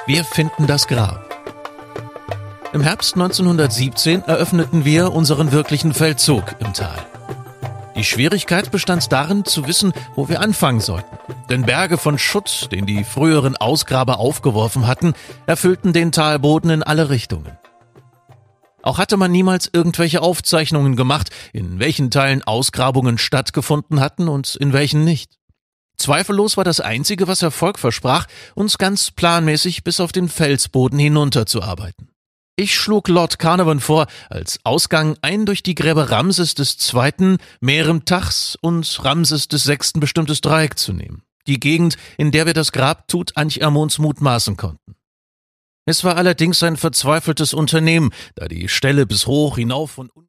Wir finden das Grab. Im Herbst 1917 eröffneten wir unseren wirklichen Feldzug im Tal. Die Schwierigkeit bestand darin, zu wissen, wo wir anfangen sollten. Denn Berge von Schutt, den die früheren Ausgraber aufgeworfen hatten, erfüllten den Talboden in alle Richtungen. Auch hatte man niemals irgendwelche Aufzeichnungen gemacht, in welchen Teilen Ausgrabungen stattgefunden hatten und in welchen nicht. Zweifellos war das Einzige, was Erfolg versprach, uns ganz planmäßig bis auf den Felsboden hinunterzuarbeiten. Ich schlug Lord Carnarvon vor, als Ausgang ein durch die Gräber Ramses II., Merem Tachs und Ramses VI. Bestimmtes Dreieck zu nehmen. Die Gegend, in der wir das Grab Tutanchamuns mutmaßen konnten. Es war allerdings ein verzweifeltes Unternehmen, da die Ställe bis hoch hinauf und